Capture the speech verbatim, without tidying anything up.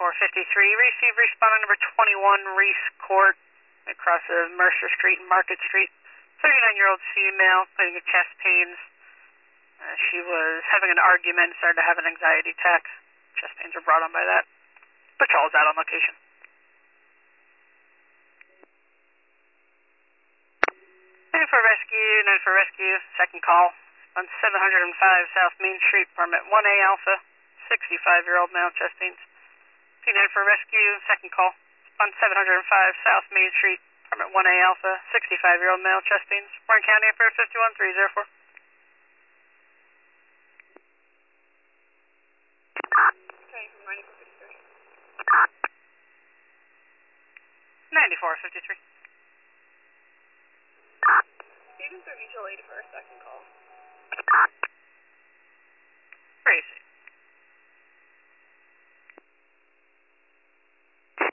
ninety-four fifty-three, receive respondent number twenty-one, Reese Court, across of Mercer Street and Market Street. thirty-nine-year-old female, complaining of chest pains. Uh, she was having an argument, started to have an anxiety attack. Chest pains were brought on by that. Patrol is out on location. nine for rescue, nine for rescue, second call. On seven oh five South Main Street, permit one A Alpha, sixty-five-year-old male, chest pains. P nine for rescue, second call. On seven oh five South Main Street, permit one A Alpha, sixty-five-year-old male, chest pains. Warren County, Air fifty-one three oh four. ninety-four fifty-three. Stevens or Mutual eighty for a second call.